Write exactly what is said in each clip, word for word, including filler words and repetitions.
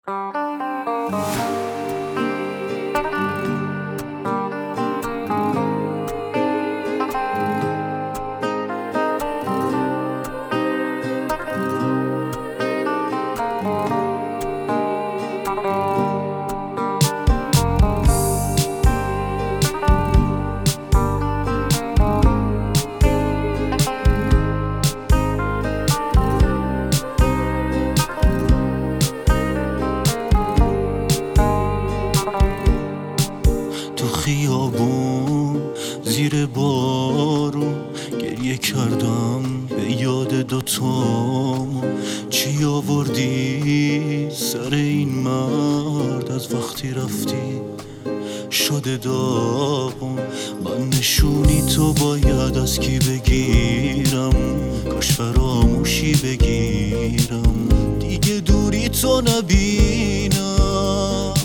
تو خیابون زیر بارون گریه کردم به یاد دوتامون. چی آوردی سر این مرد از وقتی رفتی شده داغون؟ من نشونی تو باید از کی بگیرم؟ کاش فراموشی بگیرم دیگه دوری تو نبینم.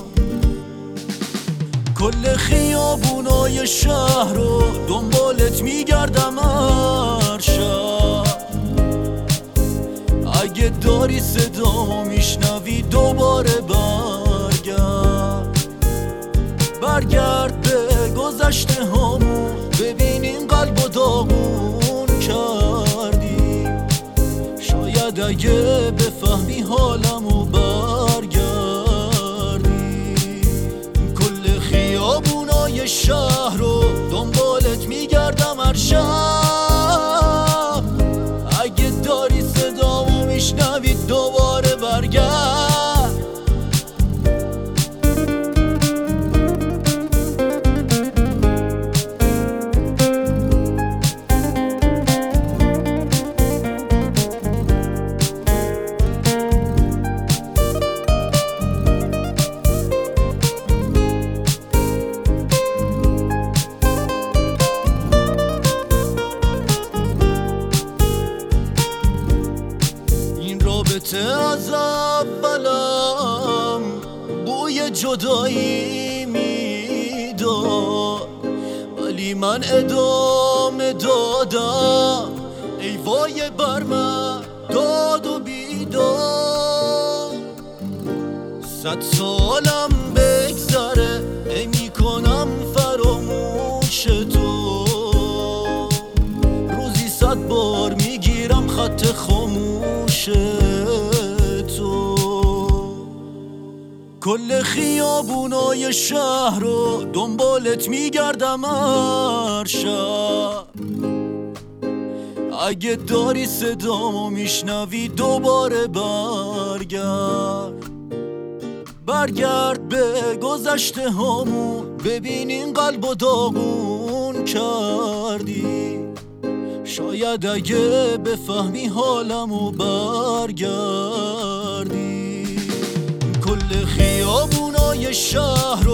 کل خیابونای شهر رو دنبالت میگردم هر شب. اگه داری صدامو میشنوی دوباره برگرد، برگرد به گذشته هامون. ببین این قلب و داغون کردی، شاید اگه بفهمی حالمو برگردی. کل خیابونای شهر رو دنبالت میگردم هر شب. اگه داری صدامو میشنوی دوباره برگرد. رابطه از اولم بوی جدایی میداد، ولی من ادامه دادم. ای وای بر من داد و بیداد. صد سالم بگذره نمی‌کنم فراموش تو. روزی صد بار میگیرم خط خاموش تو. کل خیابونای شهر رو دنبالت میگردم هر شب. اگه داری صدامو میشنوی دوباره برگرد، برگرد به گذشته هامون. ببین این قلب و داغون کردی، شاید اگه بفهمی حالمو برگردی. کل خیابونای شهر